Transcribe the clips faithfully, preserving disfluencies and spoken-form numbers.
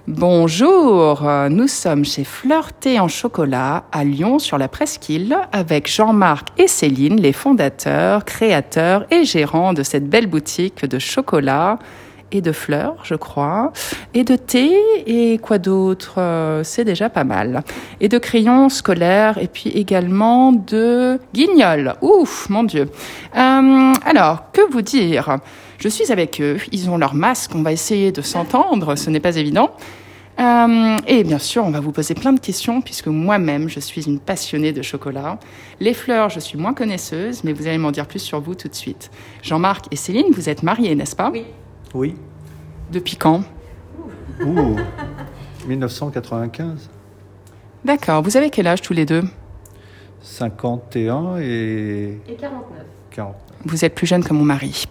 Bonjour, nous sommes chez Fleur Thé en chocolat à Lyon sur la Presqu'île avec Jean-Marc et Céline, les fondateurs, créateurs et gérants de cette belle boutique de chocolat et de fleurs, je crois, et de thé et quoi d'autre, euh, c'est déjà pas mal. Et de crayons scolaires et puis également de guignols. Ouf, mon Dieu. Euh, alors, que vous dire ? Je suis avec eux, ils ont leur masque, on va essayer de s'entendre, ce n'est pas évident. Euh, et bien sûr, on va vous poser plein de questions puisque moi-même, je suis une passionnée de chocolat. Les fleurs, je suis moins connaisseuse, mais vous allez m'en dire plus sur vous tout de suite. Jean-Marc et Céline, vous êtes mariés, n'est-ce pas ? Oui. Oui. Depuis quand ? Ouh, dix-neuf cent quatre-vingt-quinze. D'accord, vous avez quel âge tous les deux ? cinquante et un et... Et quarante-neuf. quarante. Vous êtes plus jeune que mon mari.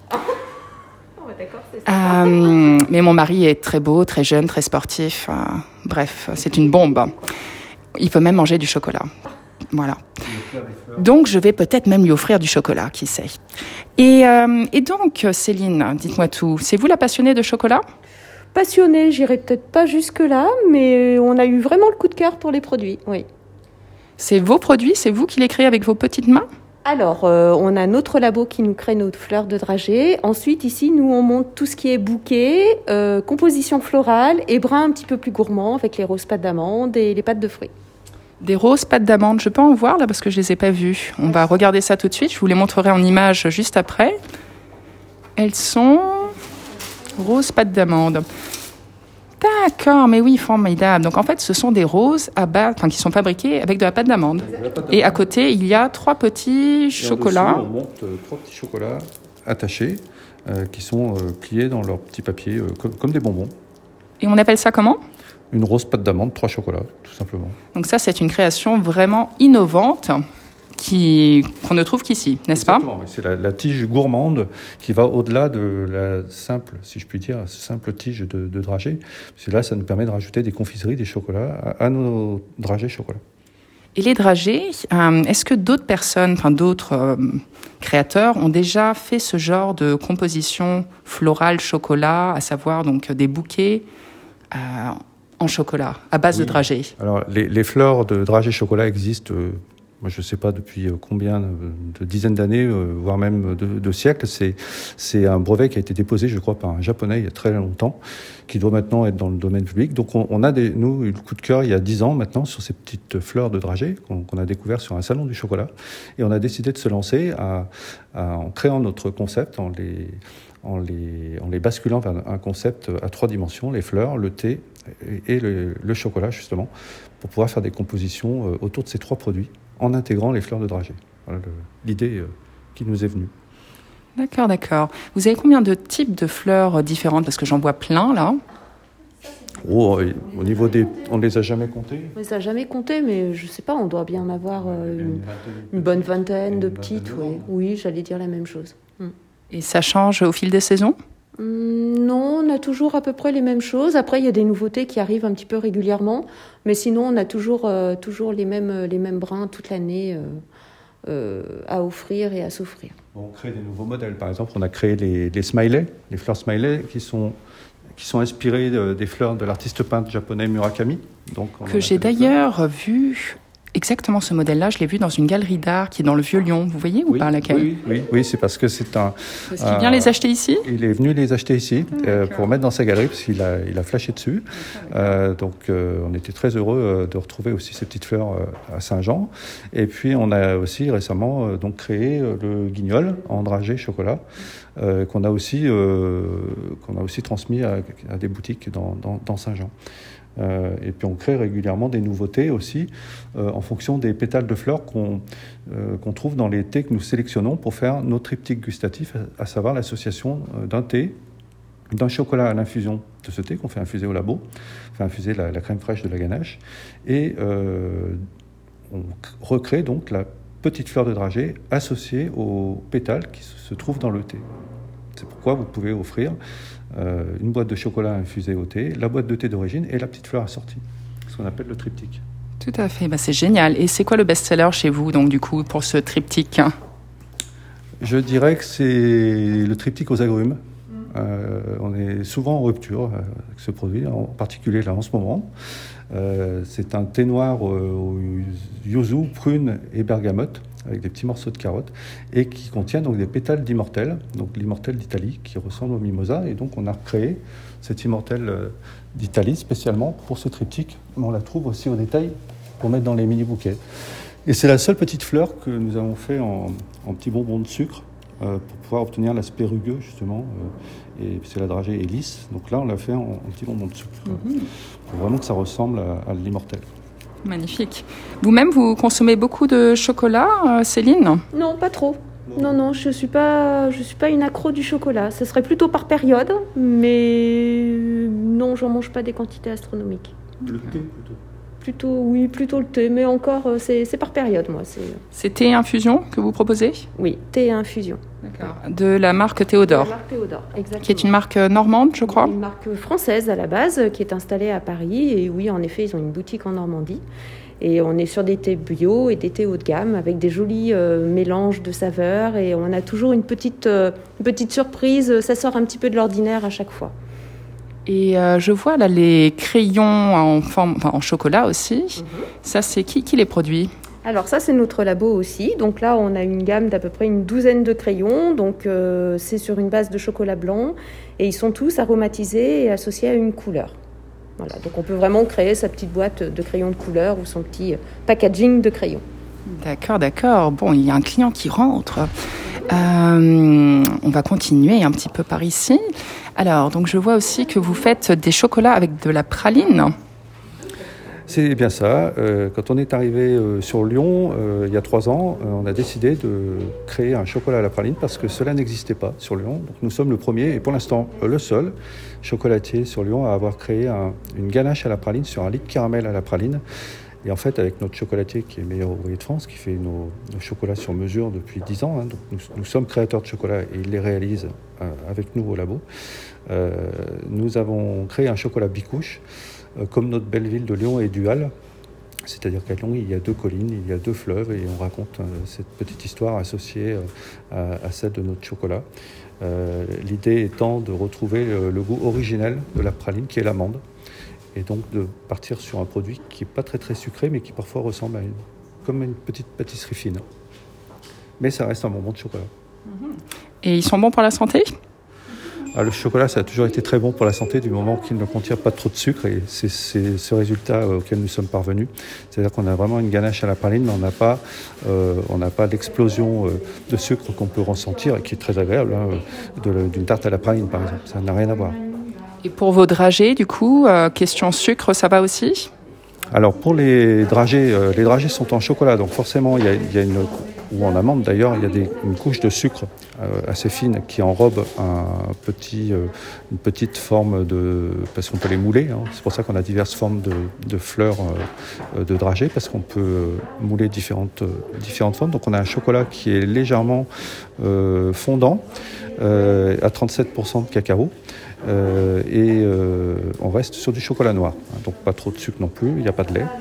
Oh, d'accord, c'est ça. Euh, mais mon mari est très beau, très jeune, très sportif. Euh, bref, c'est une bombe. Il peut même manger du chocolat. Voilà. Donc, je vais peut-être même lui offrir du chocolat, qui sait. Et, euh, et donc, Céline, dites-moi tout. C'est vous la passionnée de chocolat ? Passionnée, j'irai peut-être pas jusque-là, mais on a eu vraiment le coup de cœur pour les produits, oui. C'est vos produits ? C'est vous qui les créez avec vos petites mains ? Alors, euh, on a notre labo qui nous crée nos fleurs de dragée. Ensuite, ici, nous, on monte tout ce qui est bouquet, euh, composition florale et brun un petit peu plus gourmand avec les roses pâtes d'amande et les pâtes de fruits. Des roses pâtes d'amande, je peux en voir là parce que je les ai pas vues. On va regarder ça tout de suite, je vous les montrerai en images juste après. Elles sont roses pâtes d'amande. D'accord, mais oui, formidable. Donc en fait, ce sont des roses à base, enfin qui sont fabriquées avec de la pâte d'amande. Et à côté, il y a trois petits chocolats. On monte euh, trois petits chocolats attachés euh, qui sont euh, pliés dans leur petit papier euh, comme, comme des bonbons. Et on appelle ça comment ? Une rose pâte d'amande, trois chocolats, tout simplement. Donc ça, c'est une création vraiment innovante qui, qu'on ne trouve qu'ici, n'est-ce pas ? Exactement, oui. C'est la, la tige gourmande qui va au-delà de la simple, si je puis dire, simple tige de, de dragée. Parce que là, ça nous permet de rajouter des confiseries, des chocolats à, à nos dragées chocolat. Et les dragées, euh, est-ce que d'autres personnes, enfin d'autres euh, créateurs ont déjà fait ce genre de composition florale chocolat, à savoir donc des bouquets euh, en chocolat, à base Oui. de dragées ? Alors, les, les fleurs de dragée chocolat existent, euh, moi, je ne sais pas depuis combien de, de dizaines d'années, euh, voire même de, de siècles. C'est, c'est un brevet qui a été déposé, je crois, par un Japonais il y a très longtemps, qui doit maintenant être dans le domaine public. Donc, on, on a, des, nous, eu le coup de cœur il y a dix ans maintenant sur ces petites fleurs de dragée qu'on, qu'on a découvert sur un salon du chocolat. Et on a décidé de se lancer à, à, en créant notre concept, en les, en, les, en les basculant vers un concept à trois dimensions, les fleurs, le thé et le, le chocolat, justement, pour pouvoir faire des compositions autour de ces trois produits, en intégrant les fleurs de dragée. Voilà le, l'idée euh, qui nous est venue. D'accord, d'accord. Vous avez combien de types de fleurs différentes ? Parce que j'en vois plein, là. Oh, au niveau des... On ne les a jamais comptés ? On les a jamais comptés, mais je sais pas, on doit bien en avoir euh, une, une bonne vingtaine de petites. Oui, oui, j'allais dire la même chose. Mm. Et ça change au fil des saisons ? Non, on a toujours à peu près les mêmes choses. Après, il y a des nouveautés qui arrivent un petit peu régulièrement. Mais sinon, on a toujours, euh, toujours les, mêmes, les mêmes brins toute l'année euh, euh, à offrir et à s'offrir. On crée des nouveaux modèles. Par exemple, on a créé les, les smileys, les fleurs smiley qui sont, qui sont inspirées de, des fleurs de l'artiste peintre japonais Murakami. Donc, que j'ai d'ailleurs vu... Exactement ce modèle-là, je l'ai vu dans une galerie d'art qui est dans le Vieux-Lyon. Vous voyez ou oui, pas laquelle ? Oui, oui, oui, c'est parce que c'est un... Parce qu'il vient euh, les acheter ici ? Il est venu les acheter ici ah, euh, pour mettre dans sa galerie parce qu'il a, il a flashé dessus. Euh, donc euh, on était très heureux euh, de retrouver aussi ces petites fleurs euh, à Saint-Jean. Et puis on a aussi récemment euh, donc créé euh, le guignol en dragée chocolat euh, qu'on a aussi euh, qu'on a aussi transmis à, à des boutiques dans, dans, dans Saint-Jean. Euh, et puis on crée régulièrement des nouveautés aussi euh, en fonction des pétales de fleurs qu'on, euh, qu'on trouve dans les thés que nous sélectionnons pour faire nos triptyques gustatifs, à, à savoir l'association d'un thé, d'un chocolat à l'infusion de ce thé qu'on fait infuser au labo, on fait infuser la, la crème fraîche de la ganache, et euh, on recrée donc la petite fleur de dragée associée aux pétales qui se trouvent dans le thé. C'est pourquoi vous pouvez offrir euh, une boîte de chocolat infusé au thé, la boîte de thé d'origine et la petite fleur assortie, ce qu'on appelle le triptyque. Tout à fait, bah, c'est génial. Et c'est quoi le best-seller chez vous, donc, du coup, pour ce triptyque ? Je dirais que c'est le triptyque aux agrumes. Euh, on est souvent en rupture avec ce produit, en particulier là en ce moment. Euh, c'est un thé noir euh, au yuzu, prune et bergamote, avec des petits morceaux de carotte, et qui contient donc des pétales d'immortel, donc l'immortel d'Italie, qui ressemble au mimosa. Et donc on a recréé cet immortel euh, d'Italie spécialement pour ce triptyque. On la trouve aussi au détail pour mettre dans les mini-bouquets. Et c'est la seule petite fleur que nous avons fait en, en petits bonbons de sucre euh, pour pouvoir obtenir l'aspect rugueux, justement. Euh, et c'est la dragée est lisse. Donc là, on l'a fait en, en petits bonbons de sucre. Mm-hmm. Pour vraiment que ça ressemble à, à l'immortel. Magnifique. Vous-même, vous consommez beaucoup de chocolat, euh, Céline ? Non, pas trop. Non, non, je ne suis pas, je suis pas une accro du chocolat. Ce serait plutôt par période, mais non, j'en mange pas des quantités astronomiques. Le thé, plutôt ? Plutôt, oui, plutôt le thé, mais encore, c'est, c'est par période, moi. C'est... c'est thé infusion que vous proposez ? Oui, thé et infusion. D'accord. De la marque Théodore. De la marque Théodore, exactement. Qui est une marque normande, je crois. Une marque française à la base, qui est installée à Paris. Et oui, en effet, ils ont une boutique en Normandie. Et on est sur des thés bio et des thés haut de gamme, avec des jolis euh, mélanges de saveurs. Et on a toujours une petite, euh, une petite surprise. Ça sort un petit peu de l'ordinaire à chaque fois. Et euh, je vois là les crayons en, forme, enfin, en chocolat aussi. Mm-hmm. Ça, c'est qui qui les produit ? Alors ça, c'est notre labo aussi. Donc là, on a une gamme d'à peu près une douzaine de crayons. Donc euh, c'est sur une base de chocolat blanc. Et ils sont tous aromatisés et associés à une couleur. Voilà, donc on peut vraiment créer sa petite boîte de crayons de couleur ou son petit packaging de crayons. D'accord, d'accord. Bon, il y a un client qui rentre. Euh, on va continuer un petit peu par ici. Alors, donc je vois aussi que vous faites des chocolats avec de la praline. C'est bien ça. Euh, quand on est arrivé euh, sur Lyon, euh, il y a trois ans, euh, on a décidé de créer un chocolat à la praline parce que cela n'existait pas sur Lyon. Donc nous sommes le premier et pour l'instant euh, le seul chocolatier sur Lyon à avoir créé un, une ganache à la praline sur un lit de caramel à la praline. Et en fait, avec notre chocolatier qui est meilleur ouvrier de France, qui fait nos, nos chocolats sur mesure depuis dix ans, hein, donc nous, nous sommes créateurs de chocolat et il les réalise euh, avec nous au labo, euh, nous avons créé un chocolat bicouche, euh, comme notre belle ville de Lyon est duale. C'est-à-dire qu'à Lyon, il y a deux collines, il y a deux fleuves et on raconte euh, cette petite histoire associée euh, à, à celle de notre chocolat. Euh, l'idée étant de retrouver le, le goût originel de la praline, qui est l'amande. Et donc de partir sur un produit qui n'est pas très très sucré, mais qui parfois ressemble à une, comme une petite pâtisserie fine. Mais ça reste un bonbon de chocolat. Et ils sont bons pour la santé ? Ah, le chocolat, ça a toujours été très bon pour la santé du moment qu'il ne contient pas trop de sucre. Et c'est, c'est ce résultat auquel nous sommes parvenus. C'est-à-dire qu'on a vraiment une ganache à la praline, mais on n'a pas, euh, on n'a pas l'explosion euh, de sucre qu'on peut ressentir et qui est très agréable, hein, de, d'une tarte à la praline par exemple. Ça n'a rien à voir. Et pour vos dragées, du coup, euh, question sucre, ça va aussi ? Alors pour les dragées, euh, les dragées sont en chocolat, donc forcément il y a, il y a une, ou en amande d'ailleurs, il y a des, une couche de sucre euh, assez fine qui enrobe un petit, euh, une petite forme de, parce qu'on peut les mouler, hein, c'est pour ça qu'on a diverses formes de, de fleurs euh, de dragées, parce qu'on peut euh, mouler différentes, euh, différentes formes. Donc on a un chocolat qui est légèrement euh, fondant, euh, à trente-sept pour cent de cacao. Euh, et euh, on reste sur du chocolat noir, hein, donc pas trop de sucre non plus, il n'y a pas de lait,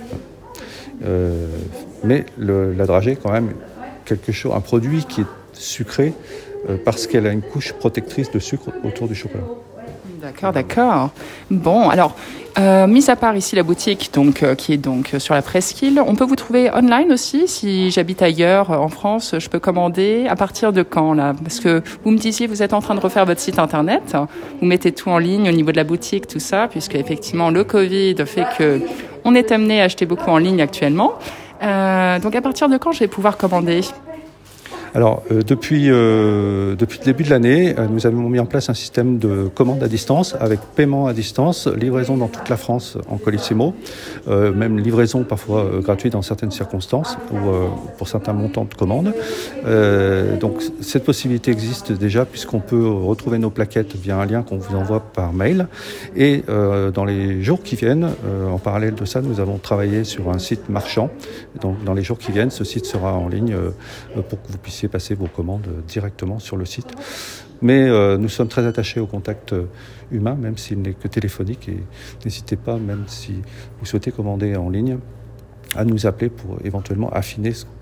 euh, mais le, la dragée est quand même quelque chose, un produit qui est sucré euh, parce qu'elle a une couche protectrice de sucre autour du chocolat. D'accord, d'accord. Bon, alors, euh, mis à part ici la boutique, donc euh, qui est donc sur la Presqu'île, on peut vous trouver online aussi. Si j'habite ailleurs, euh, en France, je peux commander. À partir de quand là ? Parce que vous me disiez, vous êtes en train de refaire votre site internet. Vous mettez tout en ligne au niveau de la boutique, tout ça, puisque effectivement le Covid fait que on est amené à acheter beaucoup en ligne actuellement. Euh, donc, à partir de quand je vais pouvoir commander ? Alors, euh, depuis, euh, depuis le début de l'année, euh, nous avons mis en place un système de commande à distance avec paiement à distance, livraison dans toute la France en Colissimo, euh, même livraison parfois euh, gratuite dans certaines circonstances ou euh, pour certains montants de commandes. Euh, donc, cette possibilité existe déjà puisqu'on peut retrouver nos plaquettes via un lien qu'on vous envoie par mail. Et euh, dans les jours qui viennent, euh, en parallèle de ça, nous avons travaillé sur un site marchand. Donc, dans les jours qui viennent, ce site sera en ligne euh, pour que vous puissiez passer vos commandes directement sur le site. Mais euh, nous sommes très attachés au contact humain, même s'il n'est que téléphonique. Et n'hésitez pas, même si vous souhaitez commander en ligne, à nous appeler pour éventuellement affiner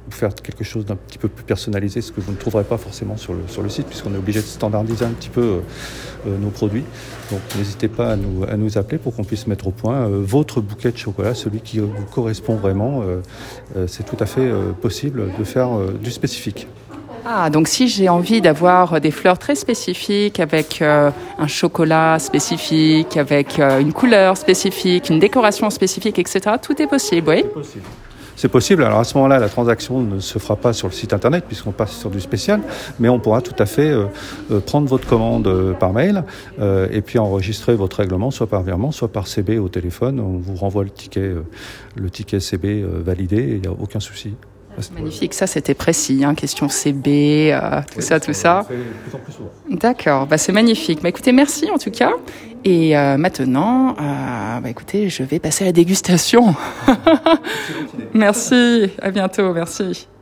faire quelque chose d'un petit peu plus personnalisé, ce que vous ne trouverez pas forcément sur le, sur le site, puisqu'on est obligé de standardiser un petit peu euh, euh, nos produits. Donc n'hésitez pas à nous, à nous appeler pour qu'on puisse mettre au point euh, votre bouquet de chocolat, celui qui vous correspond vraiment. Euh, euh, c'est tout à fait euh, possible de faire euh, du spécifique. Ah, donc si j'ai envie d'avoir des fleurs très spécifiques, avec euh, un chocolat spécifique, avec euh, une couleur spécifique, une décoration spécifique, et cetera, tout est possible, oui ? C'est possible. C'est possible. Alors à ce moment-là, la transaction ne se fera pas sur le site internet puisqu'on passe sur du spécial, mais on pourra tout à fait euh, euh, prendre votre commande euh, par mail euh, et puis enregistrer votre règlement, soit par virement, soit par C B au téléphone. On vous renvoie le ticket, euh, le ticket C B euh, validé et il n'y a aucun souci. C'est magnifique, ça c'était précis, hein, question C B, euh, tout oui, ça, tout ça. Fait de plus en plus souvent. D'accord, bah, c'est magnifique. Bah, écoutez, merci en tout cas. Et euh, maintenant, euh, bah, écoutez, je vais passer à la dégustation. Merci, à bientôt, merci.